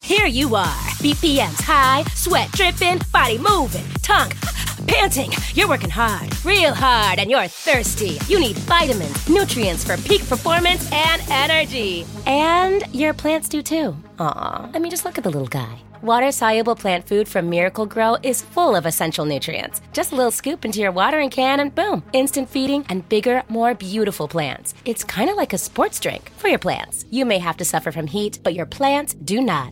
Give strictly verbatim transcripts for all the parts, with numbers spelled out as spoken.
Here you are, B P Ms high, sweat dripping, body moving, tongue panting. You're working hard, real hard, and you're thirsty. You need vitamins, nutrients for peak performance and energy. And your plants do too. Aw, I mean, just look at the little guy. Water-soluble plant food from Miracle Grow is full of essential nutrients. Just a little scoop into your watering can and boom, instant feeding and bigger, more beautiful plants. It's kind of like a sports drink for your plants. You may have to suffer from heat, but your plants do not.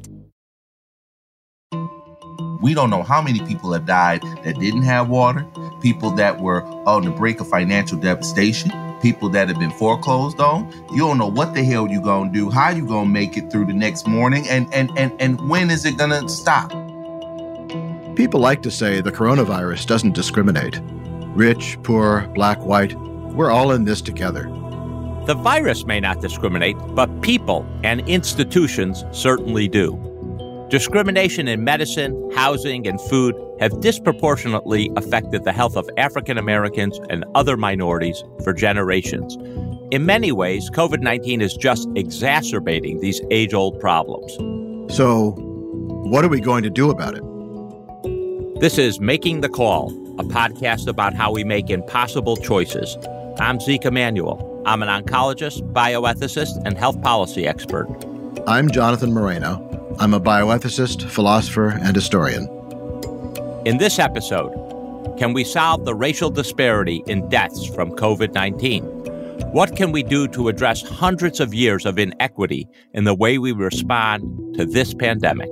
We don't know how many people have died that didn't have water, people that were on the brink of financial devastation, people that have been foreclosed on. You don't know what the hell you gonna do, how you gonna make it through the next morning, and and and, and when is it gonna stop? People like to say the coronavirus doesn't discriminate. Rich, poor, black, white, we're all in this together. The virus may not discriminate, but people and institutions certainly do. Discrimination in medicine, housing, and food have disproportionately affected the health of African Americans and other minorities for generations. In many ways, COVID nineteen is just exacerbating these age-old problems. So, what are we going to do about it? This is Making the Call, a podcast about how we make impossible choices. I'm Zeke Emanuel. I'm an oncologist, bioethicist, and health policy expert. I'm Jonathan Moreno. I'm a bioethicist, philosopher, and historian. In this episode, can we solve the racial disparity in deaths from COVID nineteen? What can we do to address hundreds of years of inequity in the way we respond to this pandemic?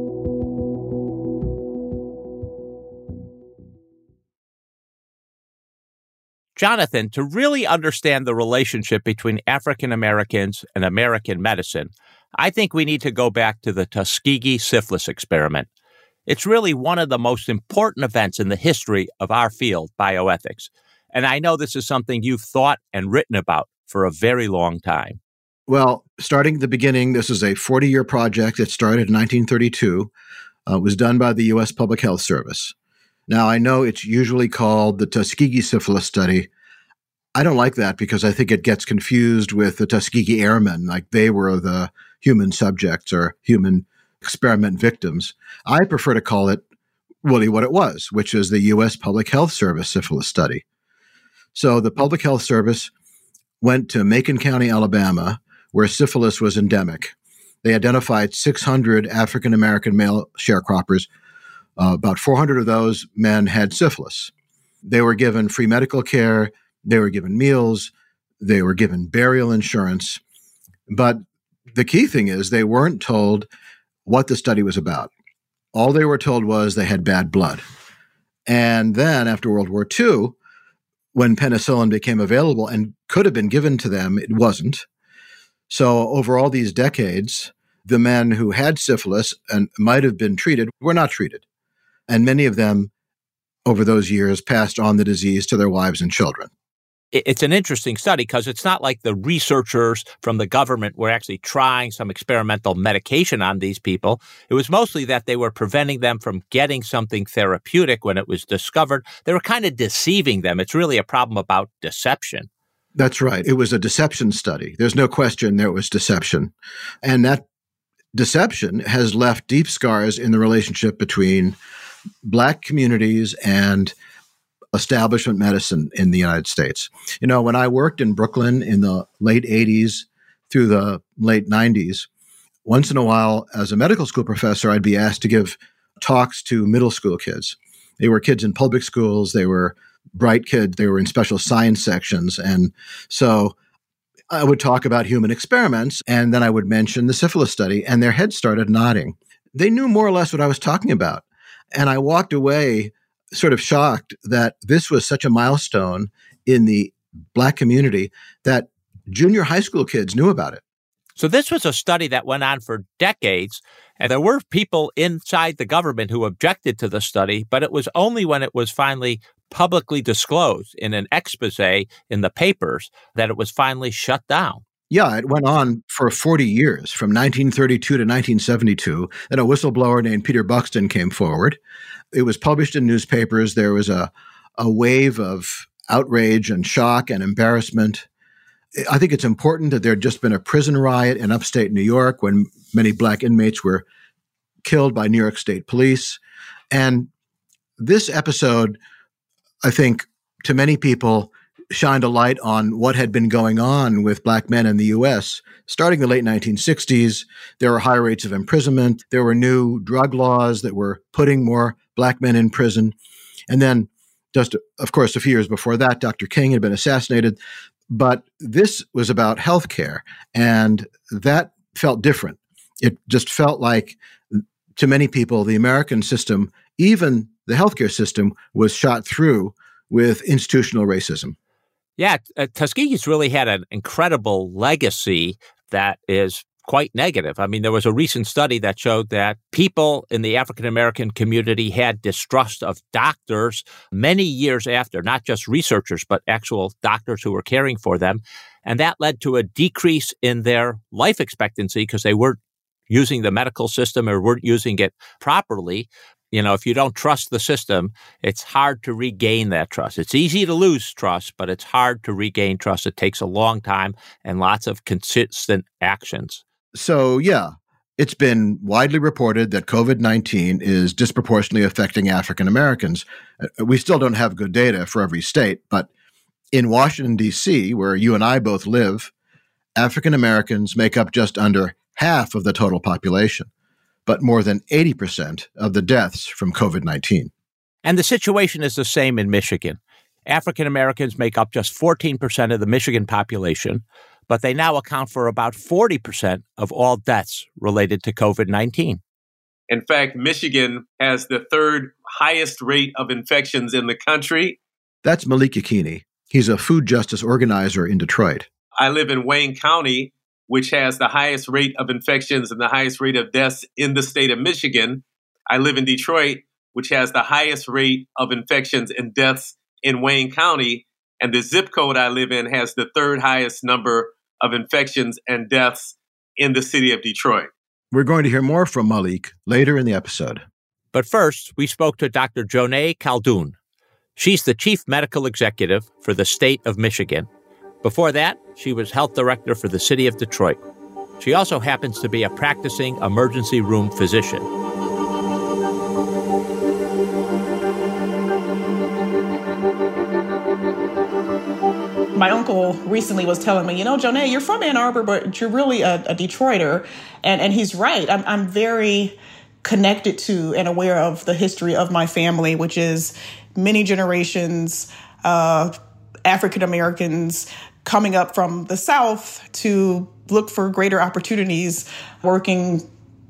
Jonathan, to really understand the relationship between African Americans and American medicine, I think we need to go back to the Tuskegee syphilis experiment. It's really one of the most important events in the history of our field, bioethics. And I know this is something you've thought and written about for a very long time. Well, starting at the beginning, this is a forty-year project that started in nineteen thirty-two. Uh, it was done by the U S Public Health Service. Now, I know it's usually called the Tuskegee Syphilis Study. I don't like that because I think it gets confused with the Tuskegee Airmen, like they were the human subjects or human experiment victims. I prefer to call it really what it was, which is the U S Public Health Service Syphilis Study. So the Public Health Service went to Macon County, Alabama, where syphilis was endemic. They identified six hundred African-American male sharecroppers. Uh, about four hundred of those men had syphilis. They were given free medical care. They were given meals. They were given burial insurance. But the key thing is they weren't told what the study was about. All they were told was they had bad blood. And then after World War Two, when penicillin became available and could have been given to them, it wasn't. So over all these decades, the men who had syphilis and might have been treated were not treated. And many of them over those years passed on the disease to their wives and children. It's an interesting study because it's not like the researchers from the government were actually trying some experimental medication on these people. It was mostly that they were preventing them from getting something therapeutic when it was discovered. They were kind of deceiving them. It's really a problem about deception. That's right. It was a deception study. There's no question there was deception. And that deception has left deep scars in the relationship between Black communities and establishment medicine in the United States. You know, when I worked in Brooklyn in the late eighties through the late nineties, once in a while as a medical school professor, I'd be asked to give talks to middle school kids. They were kids in public schools. They were bright kids. They were in special science sections. And so I would talk about human experiments, and then I would mention the syphilis study, and their heads started nodding. They knew more or less what I was talking about. And I walked away sort of shocked that this was such a milestone in the Black community that junior high school kids knew about it. So this was a study that went on for decades, and there were people inside the government who objected to the study, but it was only when it was finally publicly disclosed in an expose in the papers that it was finally shut down. Yeah, it went on for forty years, from nineteen thirty-two to nineteen seventy-two. Then a whistleblower named Peter Buxton came forward. It was published in newspapers. There was a, a wave of outrage and shock and embarrassment. I think it's important that there had just been a prison riot in upstate New York when many Black inmates were killed by New York State Police. And this episode, I think, to many people, shined a light on what had been going on with Black men in the U S. Starting in the late nineteen sixties, there were high rates of imprisonment. There were new drug laws that were putting more Black men in prison. And then, just, of course, a few years before that, Doctor King had been assassinated. But this was about healthcare, and that felt different. It just felt like, to many people, the American system, even the healthcare system, was shot through with institutional racism. Yeah, uh, Tuskegee's really had an incredible legacy that is quite negative. I mean, there was a recent study that showed that people in the African-American community had distrust of doctors many years after, not just researchers, but actual doctors who were caring for them. And that led to a decrease in their life expectancy because they weren't using the medical system or weren't using it properly. You know, if you don't trust the system, it's hard to regain that trust. It's easy to lose trust, but it's hard to regain trust. It takes a long time and lots of consistent actions. So, yeah, it's been widely reported that COVID nineteen is disproportionately affecting African Americans. We still don't have good data for every state, but in Washington, D C, where you and I both live, African Americans make up just under half of the total population, but more than eighty percent of the deaths from COVID nineteen. And the situation is the same in Michigan. African Americans make up just fourteen percent of the Michigan population, but they now account for about forty percent of all deaths related to COVID nineteen. In fact, Michigan has the third highest rate of infections in the country. That's Malik Yakini. He's a food justice organizer in Detroit. I live in Wayne County, which has the highest rate of infections and the highest rate of deaths in the state of Michigan. I live in Detroit, which has the highest rate of infections and deaths in Wayne County. And the zip code I live in has the third highest number of infections and deaths in the city of Detroit. We're going to hear more from Malik later in the episode. But first, we spoke to Doctor Joneigh Khaldun. She's the chief medical executive for the state of Michigan. Before that, she was health director for the city of Detroit. She also happens to be a practicing emergency room physician. My uncle recently was telling me, you know, Joneigh, you're from Ann Arbor, but you're really a, a Detroiter. And, and he's right. I'm, I'm very connected to and aware of the history of my family, which is many generations of African Americans coming up from the South to look for greater opportunities, working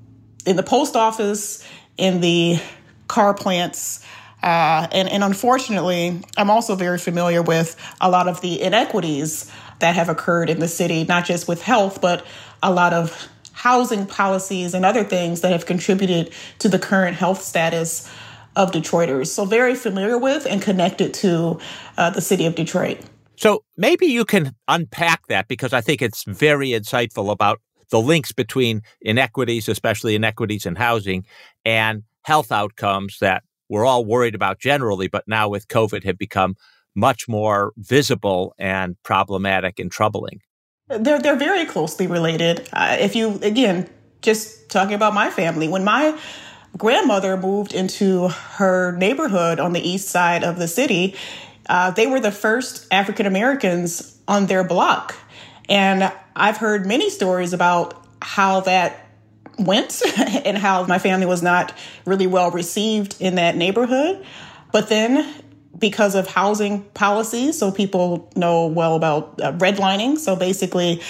in the post office, in the car plants. Uh, and, and unfortunately, I'm also very familiar with a lot of the inequities that have occurred in the city, not just with health, but a lot of housing policies and other things that have contributed to the current health status of Detroiters. So very familiar with and connected to uh, the city of Detroit. So maybe you can unpack that, because I think it's very insightful about the links between inequities, especially inequities in housing, and health outcomes that we're all worried about generally, but now with COVID have become much more visible and problematic and troubling. They're they're very closely related. Uh, if you, again, just talking about my family, when my grandmother moved into her neighborhood on the east side of the city, uh, they were the first African Americans on their block. And I've heard many stories about how that went and how my family was not really well received in that neighborhood. But then because of housing policies, so people know well about uh, redlining. So basically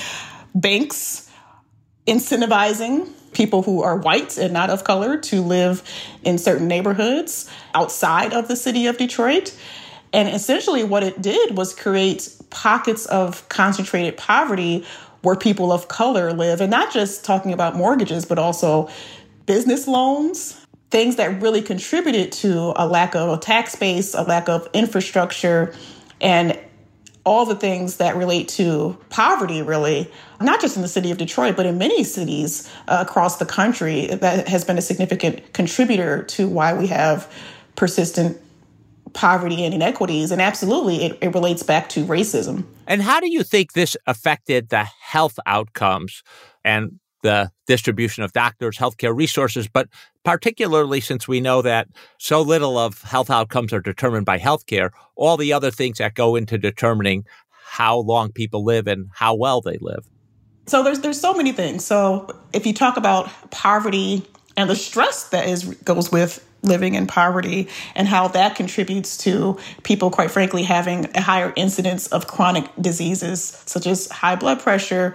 banks incentivizing people who are white and not of color to live in certain neighborhoods outside of the city of Detroit. And essentially what it did was create pockets of concentrated poverty where people of color live, and not just talking about mortgages, but also business loans, things that really contributed to a lack of a tax base, a lack of infrastructure, and all the things that relate to poverty, really, not just in the city of Detroit, but in many cities uh, across the country. That has been a significant contributor to why we have persistent poverty and inequities. And absolutely, it, it relates back to racism. And how do you think this affected the health outcomes and the distribution of doctors, healthcare resources, but particularly since we know that so little of health outcomes are determined by healthcare, all the other things that go into determining how long people live and how well they live. So there's there's so many things. So if you talk about poverty and the stress that is goes with living in poverty and how that contributes to people, quite frankly, having a higher incidence of chronic diseases such as high blood pressure,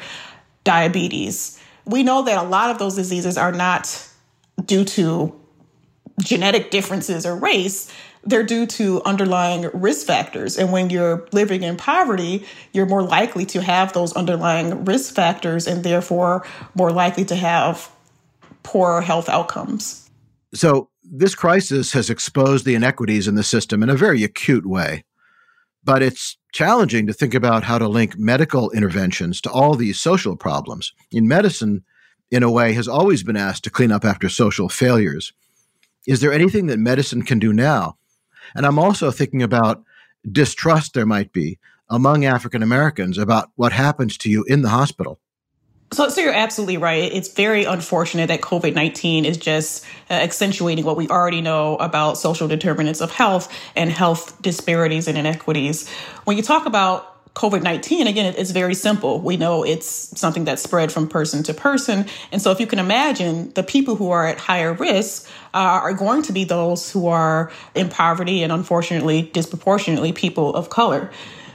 diabetes. We know that a lot of those diseases are not due to genetic differences or race. They're due to underlying risk factors. And when you're living in poverty, you're more likely to have those underlying risk factors and therefore more likely to have poor health outcomes. So this crisis has exposed the inequities in the system in a very acute way. But it's challenging to think about how to link medical interventions to all these social problems. In medicine, in a way, has always been asked to clean up after social failures. Is there anything that medicine can do now? And I'm also thinking about distrust there might be among African Americans about what happens to you in the hospital. So, so you're absolutely right. It's very unfortunate that COVID nineteen is just uh, accentuating what we already know about social determinants of health and health disparities and inequities. When you talk about COVID nineteen, again, it's very simple. We know it's something that's spread from person to person. And so if you can imagine, the people who are at higher risk uh, are going to be those who are in poverty and, unfortunately, disproportionately people of color.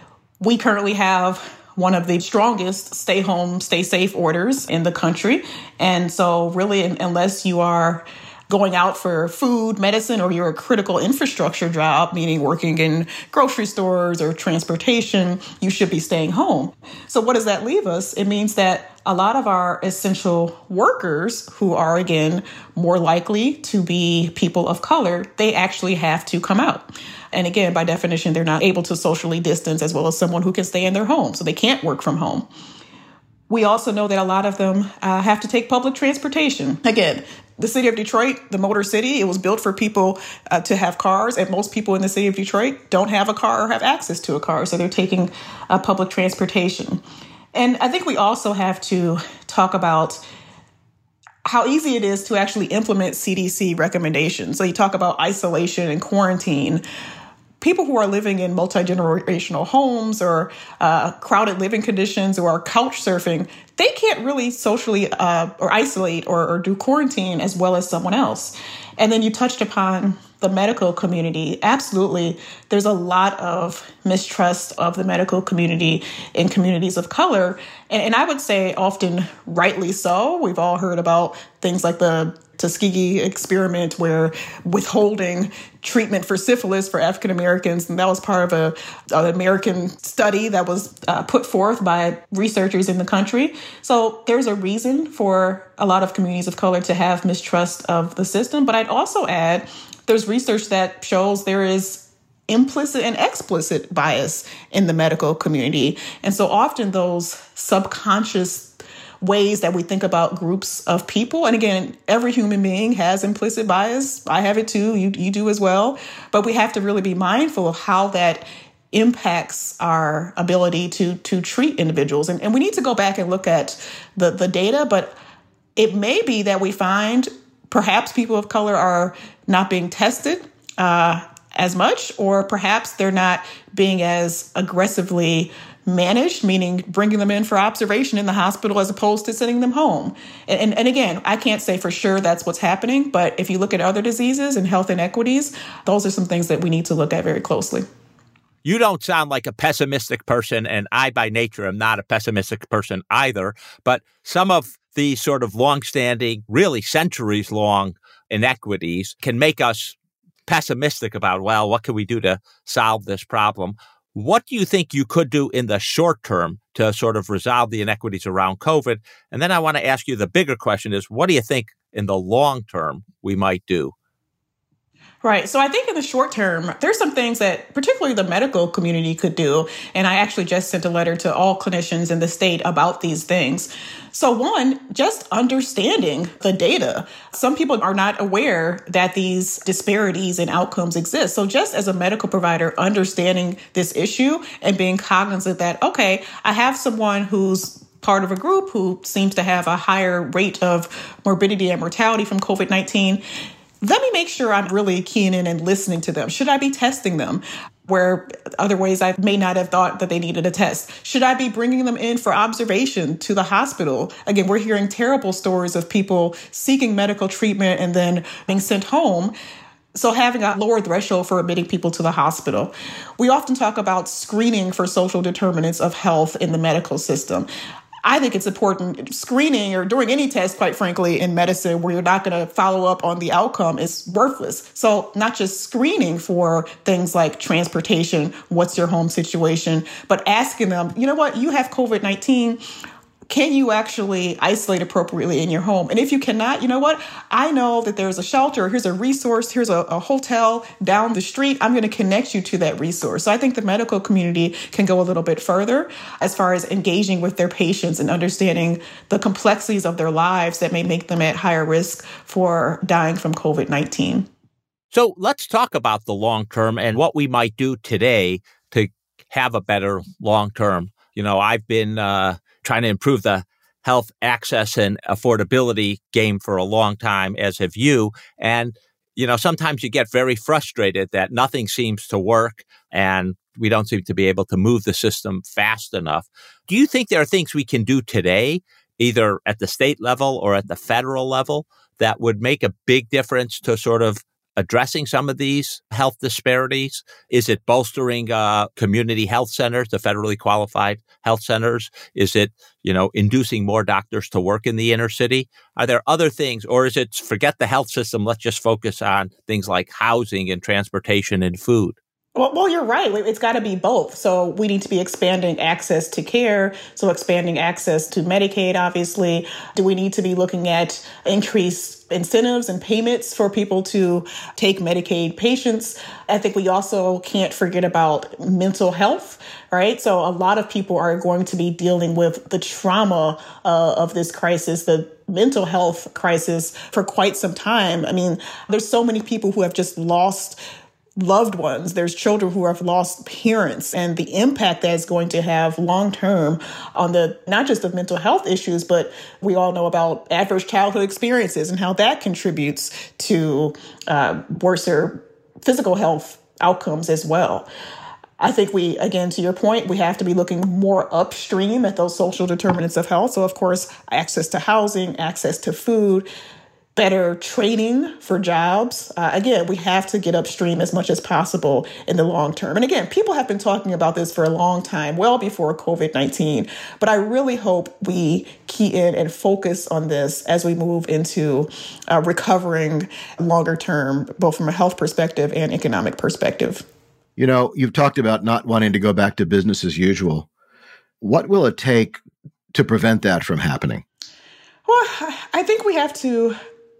We currently have one of the strongest stay home, stay safe orders in the country. And so really, unless you are going out for food, medicine, or you're a critical infrastructure job, meaning working in grocery stores or transportation, you should be staying home. So what does that leave us? It means that a lot of our essential workers, who are, again, more likely to be people of color, they actually have to come out. And again, by definition, they're not able to socially distance as well as someone who can stay in their home. So they can't work from home. We also know that a lot of them uh, have to take public transportation. Again, the city of Detroit, the Motor City, it was built for people uh, to have cars. And most people in the city of Detroit don't have a car or have access to a car. So they're taking uh, public transportation. And I think we also have to talk about how easy it is to actually implement C D C recommendations. So you talk about isolation and quarantine. People who are living in multi-generational homes or uh, crowded living conditions or are couch surfing, they can't really socially uh, or isolate or, or do quarantine as well as someone else. And then you touched upon the medical community. Absolutely. There's a lot of mistrust of the medical community in communities of color. And, and I would say often rightly so. We've all heard about things like the Tuskegee experiment, where withholding treatment for syphilis for African Americans, and that was part of a, an American study that was uh, put forth by researchers in the country. So there's a reason for a lot of communities of color to have mistrust of the system. But I'd also add, there's research that shows there is implicit and explicit bias in the medical community. And so often those subconscious ways that we think about groups of people. And again, every human being has implicit bias. I have it too. You, you do as well. But we have to really be mindful of how that impacts our ability to, to treat individuals. And, and we need to go back and look at the, the data, but it may be that we find perhaps people of color are not being tested uh, as much, or perhaps they're not being as aggressively managed, meaning bringing them in for observation in the hospital as opposed to sending them home. And, and, and again, I can't say for sure that's what's happening, but if you look at other diseases and health inequities, those are some things that we need to look at very closely. You don't sound like a pessimistic person, and I, by nature, am not a pessimistic person either. But some of these sort of longstanding, really centuries-long inequities can make us pessimistic about, well, what can we do to solve this problem? What do you think you could do in the short term to sort of resolve the inequities around COVID? And then I want to ask you the bigger question is, what do you think in the long term we might do? Right. So I think in the short term, there's some things that particularly the medical community could do. And I actually just sent a letter to all clinicians in the state about these things. So one, just understanding the data. Some people are not aware that these disparities in outcomes exist. So just as a medical provider, understanding this issue and being cognizant that, okay, I have someone who's part of a group who seems to have a higher rate of morbidity and mortality from COVID nineteen. Let me make sure I'm really keying in and listening to them. Should I be testing them where other ways I may not have thought that they needed a test? Should I be bringing them in for observation to the hospital? Again, we're hearing terrible stories of people seeking medical treatment and then being sent home. So having a lower threshold for admitting people to the hospital. We often talk about screening for social determinants of health in the medical system. I think it's important. Screening or doing any test, quite frankly, in medicine where you're not going to follow up on the outcome is worthless. So not just screening for things like transportation, what's your home situation, but asking them, you know what, you have COVID nineteen. Can you actually isolate appropriately in your home? And if you cannot, you know what? I know that there's a shelter. Here's a resource. Here's a, a hotel down the street. I'm going to connect you to that resource. So I think the medical community can go a little bit further as far as engaging with their patients and understanding the complexities of their lives that may make them at higher risk for dying from COVID nineteen. So let's talk about the long term and what we might do today to have a better long term. You know, I've been uh, trying to improve the health access and affordability game for a long time, as have you. And, you know, sometimes you get very frustrated that nothing seems to work and we don't seem to be able to move the system fast enough. Do you think there are things we can do today, either at the state level or at the federal level, that would make a big difference to sort of addressing some of these health disparities? Is it bolstering uh, community health centers, the federally qualified health centers? Is it, you know, inducing more doctors to work in the inner city? Are there other things, or is it forget the health system, let's just focus on things like housing and transportation and food? Well, well, you're right. It's got to be both. So we need to be expanding access to care. So expanding access to Medicaid, obviously. Do we need to be looking at increased incentives and payments for people to take Medicaid patients? I think we also can't forget about mental health, right? So a lot of people are going to be dealing with the trauma uh, of this crisis, the mental health crisis for quite some time. I mean, there's so many people who have just lost loved ones. There's children who have lost parents, and the impact that is going to have long term on the not just of mental health issues, but we all know about adverse childhood experiences and how that contributes to uh, worser physical health outcomes as well. I think we, again, to your point, we have to be looking more upstream at those social determinants of health. So, of course, access to housing, access to food, better training for jobs. Uh, again, we have to get upstream as much as possible in the long term. And again, people have been talking about this for a long time, well before COVID nineteen. But I really hope we key in and focus on this as we move into uh, recovering longer term, both from a health perspective and economic perspective. You know, you've talked about not wanting to go back to business as usual. What will it take to prevent that from happening? Well, I think we have to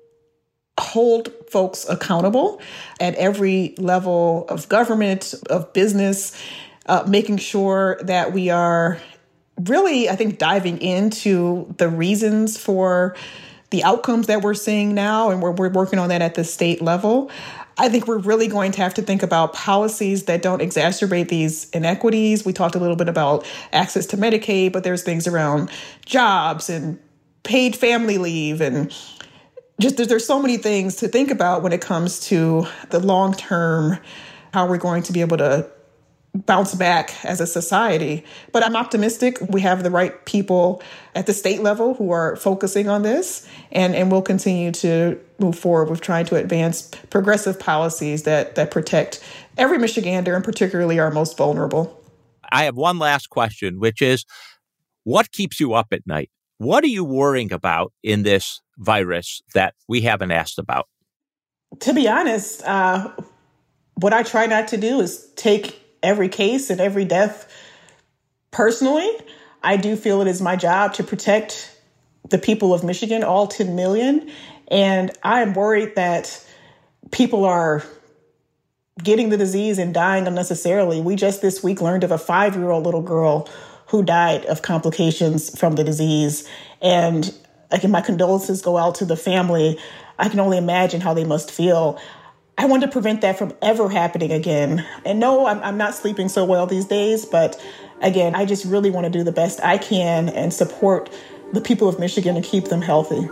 hold folks accountable at every level of government, of business, uh, making sure that we are really, I think, diving into the reasons for the outcomes that we're seeing now, and we're, we're working on that at the state level. I think we're really going to have to think about policies that don't exacerbate these inequities. We talked a little bit about access to Medicaid, but there's things around jobs and paid family leave, and just there's so many things to think about when it comes to the long term, how we're going to be able to bounce back as a society. But I'm optimistic we have the right people at the state level who are focusing on this, and, and we'll continue to move forward with trying to advance progressive policies that, that protect every Michigander, and particularly our most vulnerable. I have one last question, which is, what keeps you up at night? What are you worrying about in this virus that we haven't asked about? To be honest, uh, what I try not to do is take every case and every death personally. I do feel it is my job to protect the people of Michigan, all ten million. And I am worried that people are getting the disease and dying unnecessarily. We just this week learned of a five-year-old little girl who died of complications from the disease. And again, my condolences go out to the family. I can only imagine how they must feel. I want to prevent that from ever happening again. And no, I'm, I'm not sleeping so well these days, but again, I just really want to do the best I can and support the people of Michigan and keep them healthy.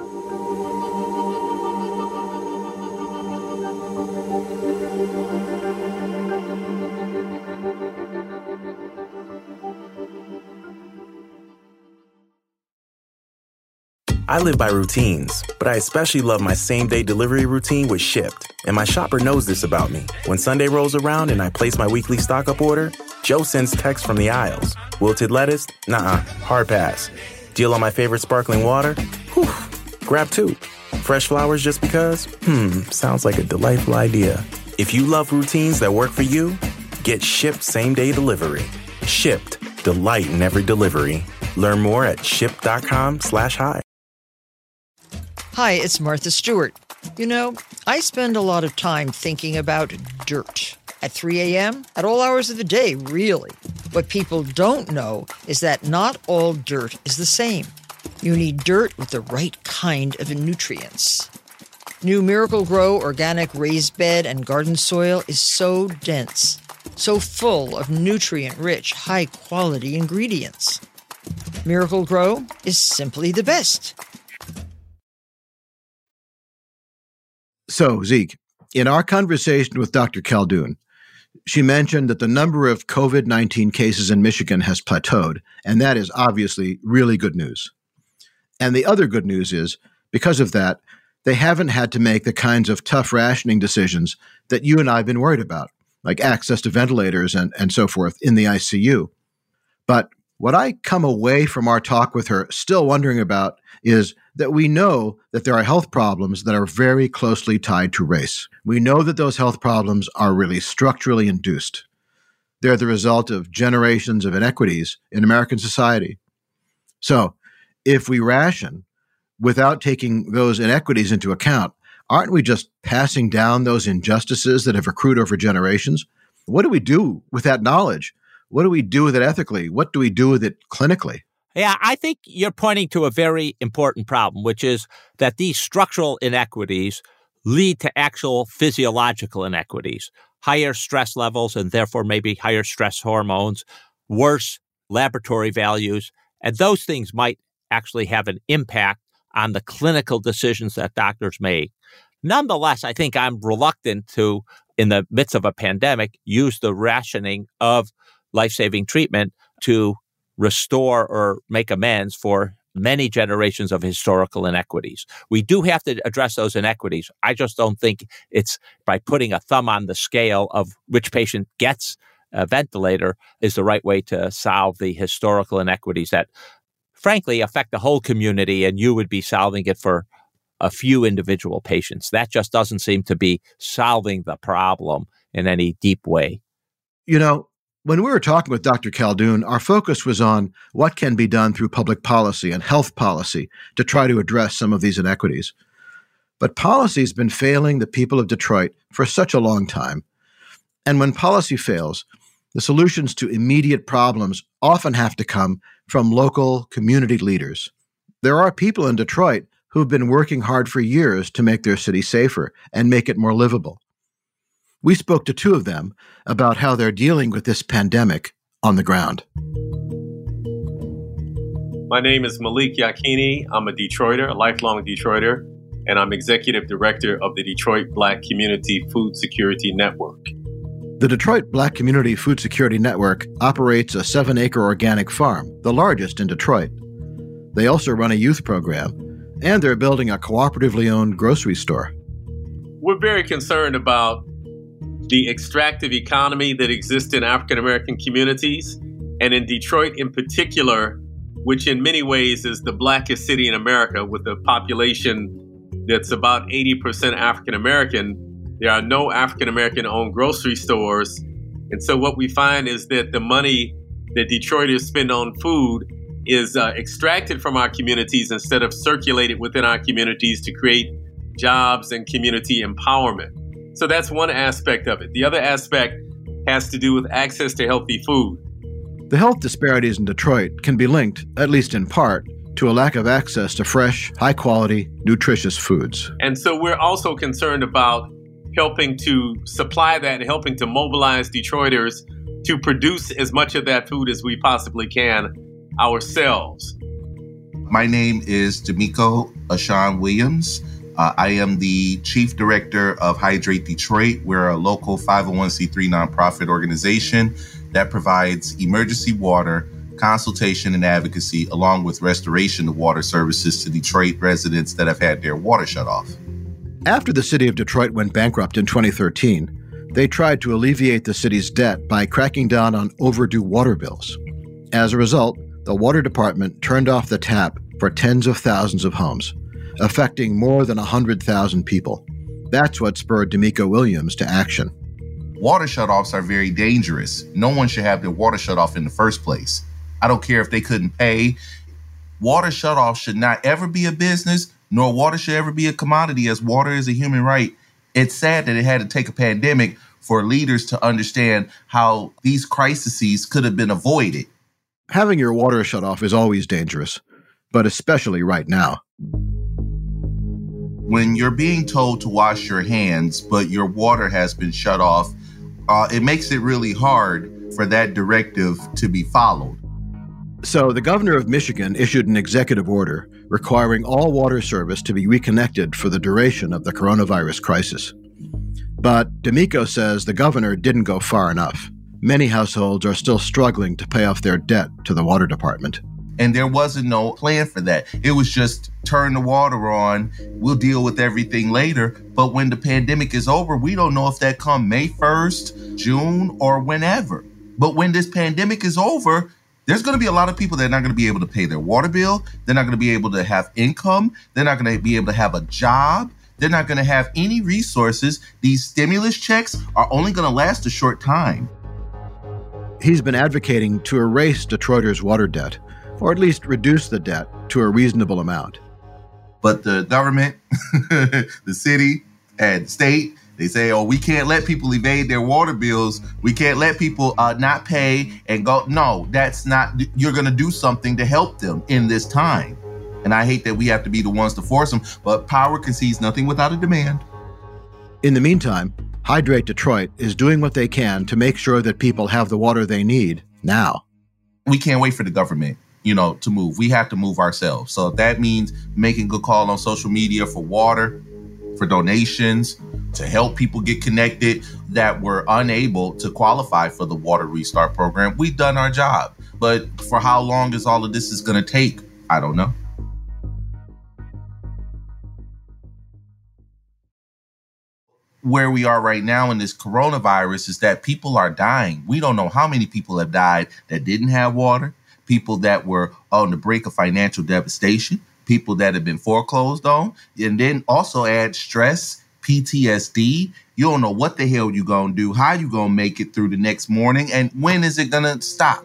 I live by routines, but I especially love my same-day delivery routine with Shipt. And my shopper knows this about me. When Sunday rolls around and I place my weekly stock-up order, Joe sends texts from the aisles. Wilted lettuce? Nuh-uh, hard pass. Deal on my favorite sparkling water? Whew, grab two. Fresh flowers just because? Hmm, sounds like a delightful idea. If you love routines that work for you, get Shipt same-day delivery. Shipt, delight in every delivery. Learn more at shipt.com slash hi. Hi, it's Martha Stewart. You know, I spend a lot of time thinking about dirt. At three a.m., at all hours of the day, really. What people don't know is that not all dirt is the same. You need dirt with the right kind of nutrients. New Miracle-Gro organic raised bed and garden soil is so dense, so full of nutrient-rich, high-quality ingredients. Miracle-Gro is simply the best. So, Zeke, in our conversation with Doctor Khaldun, she mentioned that the number of COVID nineteen cases in Michigan has plateaued, and that is obviously really good news. And the other good news is, because of that, they haven't had to make the kinds of tough rationing decisions that you and I have been worried about, like access to ventilators and, and so forth in the I C U. But what I come away from our talk with her still wondering about is that we know that there are health problems that are very closely tied to race. We know that those health problems are really structurally induced. They're the result of generations of inequities in American society. So if we ration without taking those inequities into account, aren't we just passing down those injustices that have accrued over generations? What do we do with that knowledge? What do we do with it ethically? What do we do with it clinically? Yeah, I think you're pointing to a very important problem, which is that these structural inequities lead to actual physiological inequities, higher stress levels and therefore maybe higher stress hormones, worse laboratory values, and those things might actually have an impact on the clinical decisions that doctors make. Nonetheless, I think I'm reluctant to, in the midst of a pandemic, use the rationing of life-saving treatment to restore or make amends for many generations of historical inequities. We do have to address those inequities. I just don't think it's by putting a thumb on the scale of which patient gets a ventilator is the right way to solve the historical inequities that, frankly, affect the whole community, and you would be solving it for a few individual patients. That just doesn't seem to be solving the problem in any deep way. You know, when we were talking with Doctor Khaldun, our focus was on what can be done through public policy and health policy to try to address some of these inequities. But policy has been failing the people of Detroit for such a long time. And when policy fails, the solutions to immediate problems often have to come from local community leaders. There are people in Detroit who've been working hard for years to make their city safer and make it more livable. We spoke to two of them about how they're dealing with this pandemic on the ground. My name is Malik Yakini. I'm a Detroiter, a lifelong Detroiter, and I'm executive director of the Detroit Black Community Food Security Network. The Detroit Black Community Food Security Network operates a seven-acre organic farm, the largest in Detroit. They also run a youth program, and they're building a cooperatively owned grocery store. We're very concerned about the extractive economy that exists in African-American communities, and in Detroit in particular, which in many ways is the blackest city in America with a population that's about eighty percent African-American. There are no African-American owned grocery stores. And so what we find is that the money that Detroiters spend on food is uh, extracted from our communities instead of circulated within our communities to create jobs and community empowerment. So that's one aspect of it. The other aspect has to do with access to healthy food. The health disparities in Detroit can be linked, at least in part, to a lack of access to fresh, high-quality, nutritious foods. And so we're also concerned about helping to supply that and helping to mobilize Detroiters to produce as much of that food as we possibly can ourselves. My name is D'Amico Ashawn Williams. Uh, I am the Chief Director of Hydrate Detroit. We're a local five oh one c three nonprofit organization that provides emergency water, consultation, and advocacy, along with restoration of water services to Detroit residents that have had their water shut off. After the city of Detroit went bankrupt in twenty thirteen, they tried to alleviate the city's debt by cracking down on overdue water bills. As a result, the water department turned off the tap for tens of thousands of homes, affecting more than one hundred thousand people. That's what spurred D'Amico Williams to action. Water shutoffs are very dangerous. No one should have their water shut off in the first place. I don't care if they couldn't pay. Water shutoffs should not ever be a business, nor water should ever be a commodity, as water is a human right. It's sad that it had to take a pandemic for leaders to understand how these crises could have been avoided. Having your water shut off is always dangerous, but especially right now. When you're being told to wash your hands, but your water has been shut off, uh, it makes it really hard for that directive to be followed. So the governor of Michigan issued an executive order requiring all water service to be reconnected for the duration of the coronavirus crisis. But D'Amico says the governor didn't go far enough. Many households are still struggling to pay off their debt to the water department. And there wasn't no plan for that. It was just turn the water on, we'll deal with everything later. But when the pandemic is over, we don't know if that come May first, June, or whenever. But when this pandemic is over, there's going to be a lot of people that are not going to be able to pay their water bill. They're not going to be able to have income. They're not going to be able to have a job. They're not going to have any resources. These stimulus checks are only going to last a short time. He's been advocating to erase Detroiters' water debt, or at least reduce the debt to a reasonable amount. But the government, the city, and state, they say, oh, we can't let people evade their water bills. We can't let people uh, not pay and go. No, that's not, you're going to do something to help them in this time. And I hate that we have to be the ones to force them, but power concedes nothing without a demand. In the meantime, Hydrate Detroit is doing what they can to make sure that people have the water they need now. We can't wait for the government, you know, to move. We have to move ourselves. So if that means making a good call on social media for water, for donations, to help people get connected that were unable to qualify for the Water Restart program, we've done our job. But for how long is all of this is going to take? I don't know. Where we are right now in this coronavirus is that people are dying. We don't know how many people have died that didn't have water, people that were on the brink of financial devastation, people that have been foreclosed on, and then also add stress, P T S D. You don't know what the hell you're going to do, how you going to make it through the next morning, and when is it going to stop?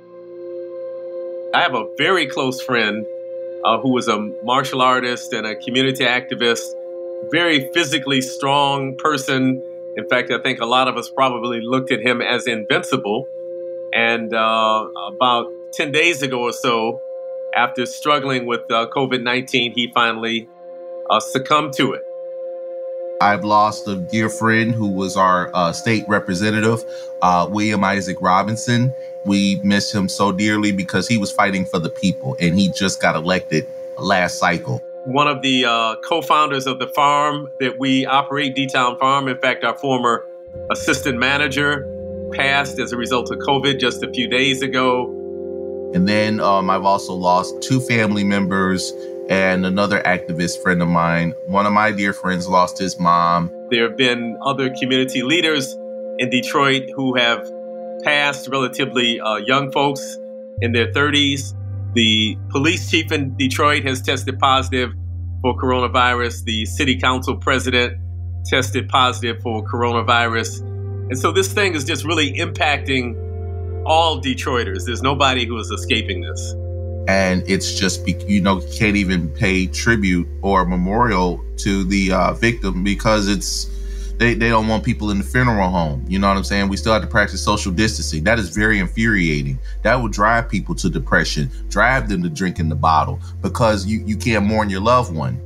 I have a very close friend uh, who was a martial artist and a community activist, very physically strong person. In fact, I think a lot of us probably looked at him as invincible. And uh, about ten days ago or so, after struggling with uh, COVID nineteen, he finally uh, succumbed to it. I've lost a dear friend who was our uh, state representative, uh, William Isaac Robinson. We miss him so dearly because he was fighting for the people, and he just got elected last cycle. One of the uh, co-founders of the farm that we operate, D-Town Farm. In fact, our former assistant manager passed as a result of COVID just a few days ago. And then um, I've also lost two family members and another activist friend of mine. One of my dear friends lost his mom. There have been other community leaders in Detroit who have passed, relatively uh, young folks in their thirties. The police chief in Detroit has tested positive for coronavirus. The city council president tested positive for coronavirus. And so this thing is just really impacting all Detroiters. There's nobody who is escaping this. And it's just, you know, can't even pay tribute or memorial to the uh, victim because it's they, they don't want people in the funeral home. You know what I'm saying? We still have to practice social distancing. That is very infuriating. That will drive people to depression, drive them to drinking the bottle because you, you can't mourn your loved one.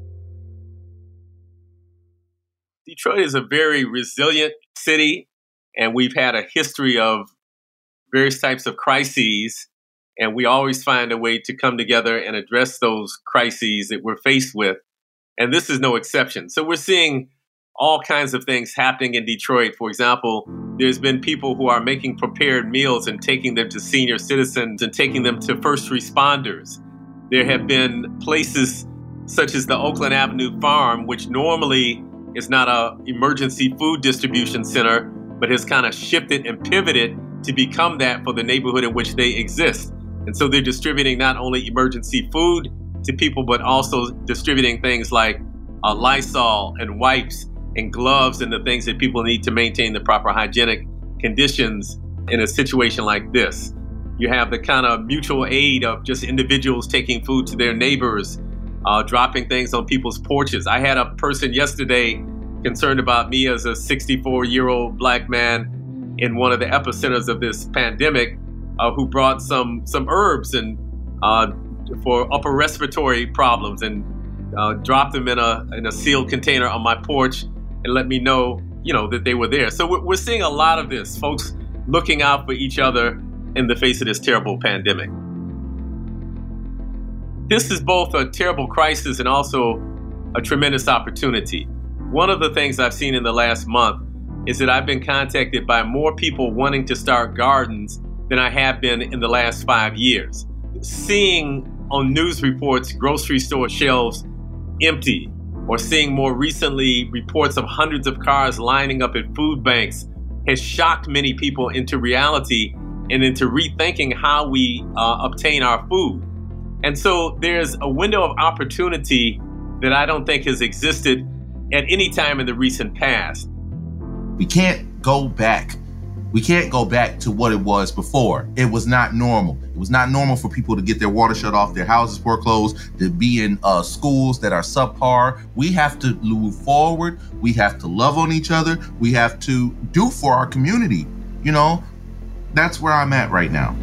Detroit is a very resilient city. And we've had a history of various types of crises, and we always find a way to come together and address those crises that we're faced with. And this is no exception. So we're seeing all kinds of things happening in Detroit. For example, there's been people who are making prepared meals and taking them to senior citizens and taking them to first responders. There have been places such as the Oakland Avenue Farm, which normally is not an emergency food distribution center, but has kind of shifted and pivoted to become that for the neighborhood in which they exist. And so they're distributing not only emergency food to people, but also distributing things like uh, Lysol and wipes and gloves and the things that people need to maintain the proper hygienic conditions in a situation like this. You have the kind of mutual aid of just individuals taking food to their neighbors, uh, dropping things on people's porches. I had a person yesterday concerned about me as a sixty-four-year-old Black man in one of the epicenters of this pandemic uh, who brought some some herbs and uh, for upper respiratory problems and uh, dropped them in a in a sealed container on my porch and let me know, you know, that they were there. So we're, we're seeing a lot of this, folks looking out for each other in the face of this terrible pandemic. This is both a terrible crisis and also a tremendous opportunity. One of the things I've seen in the last month is that I've been contacted by more people wanting to start gardens than I have been in the last five years. Seeing on news reports grocery store shelves empty, or seeing more recently reports of hundreds of cars lining up at food banks has shocked many people into reality and into rethinking how we uh, obtain our food. And so there's a window of opportunity that I don't think has existed at any time in the recent past. We can't go back. We can't go back to what it was before. It was not normal. It was not normal for people to get their water shut off, their houses foreclosed, to be in uh, schools that are subpar. We have to move forward. We have to love on each other. We have to do for our community. You know, that's where I'm at right now.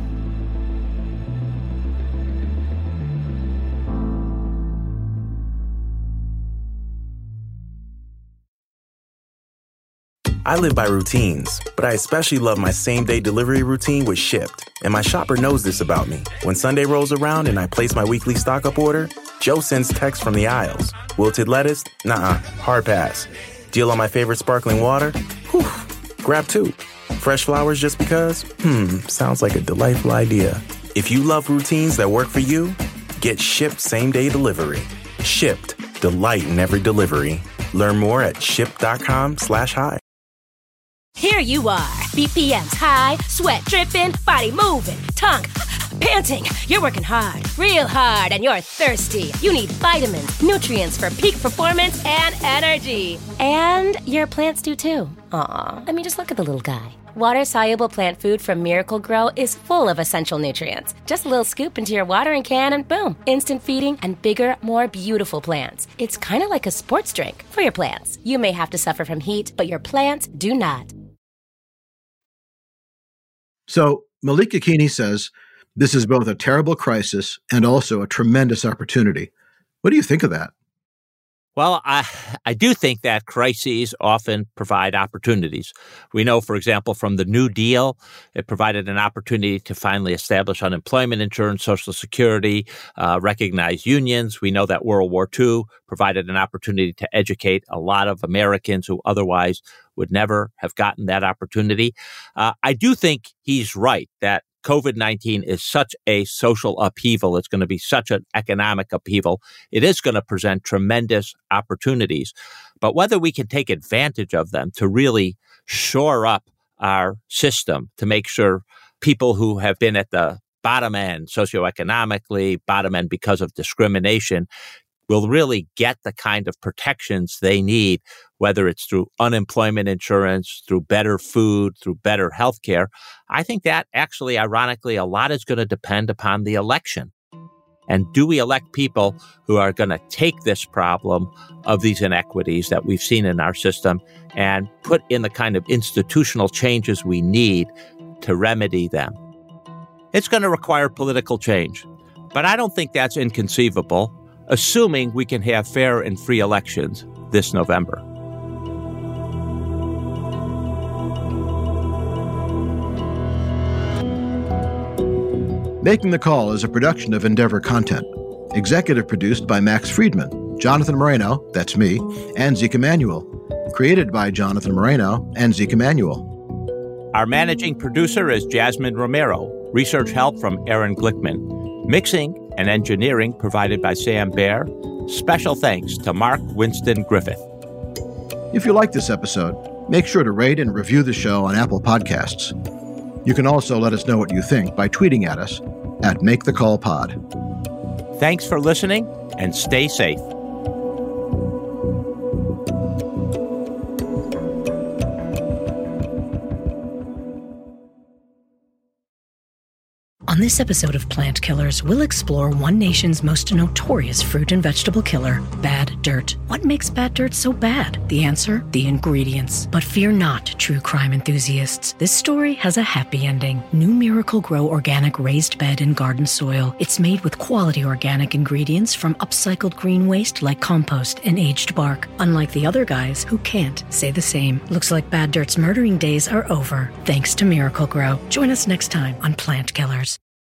I live by routines, but I especially love my same-day delivery routine with Shipt. And my shopper knows this about me. When Sunday rolls around and I place my weekly stock-up order, Joe sends text from the aisles. Wilted lettuce? Nuh-uh, hard pass. Deal on my favorite sparkling water? Whew, grab two. Fresh flowers just because? Hmm, sounds like a delightful idea. If you love routines that work for you, get Shipt same-day delivery. Shipt, delight in every delivery. Learn more at shipt.com slash hi. Here you are, B P Ms high, sweat dripping, body moving, tongue panting. You're working hard, real hard, and you're thirsty. You need vitamins, nutrients for peak performance and energy. And your plants do too. Aw, I mean, just look at the little guy. Water-soluble plant food from Miracle Grow is full of essential nutrients. Just a little scoop into your watering can and boom, instant feeding and bigger, more beautiful plants. It's kind of like a sports drink for your plants. You may have to suffer from heat, but your plants do not. So Malika Keeney says this is both a terrible crisis and also a tremendous opportunity. What do you think of that? Well, I, I do think that crises often provide opportunities. We know, for example, from the New Deal, it provided an opportunity to finally establish unemployment insurance, Social Security, uh, recognize unions. We know that World War Two provided an opportunity to educate a lot of Americans who otherwise would never have gotten that opportunity. Uh, I do think he's right that COVID nineteen is such a social upheaval. It's going to be such an economic upheaval. It is going to present tremendous opportunities. But whether we can take advantage of them to really shore up our system, to make sure people who have been at the bottom end socioeconomically, bottom end because of discrimination, will really get the kind of protections they need, whether it's through unemployment insurance, through better food, through better health care. I think that actually, ironically, a lot is going to depend upon the election. And do we elect people who are going to take this problem of these inequities that we've seen in our system and put in the kind of institutional changes we need to remedy them? It's going to require political change, but I don't think that's inconceivable, assuming we can have fair and free elections this November. Making the Call is a production of Endeavor Content. Executive produced by Max Friedman, Jonathan Moreno, that's me, and Zeke Emanuel. Created by Jonathan Moreno and Zeke Emanuel. Our managing producer is Jasmine Romero. Research help from Aaron Glickman. Mixing and engineering provided by Sam Baer. Special thanks to Mark Winston Griffith. If you like this episode, make sure to rate and review the show on Apple Podcasts. You can also let us know what you think by tweeting at us at Make the Call Pod. Thanks for listening, and stay safe. On this episode of Plant Killers, we'll explore one nation's most notorious fruit and vegetable killer, bad dirt. What makes bad dirt so bad? The answer? The ingredients. But fear not, true crime enthusiasts. This story has a happy ending. New Miracle-Gro Organic Raised Bed and Garden Soil. It's made with quality organic ingredients from upcycled green waste like compost and aged bark. Unlike the other guys who can't say the same. Looks like bad dirt's murdering days are over, thanks to Miracle-Gro. Join us next time on Plant Killers.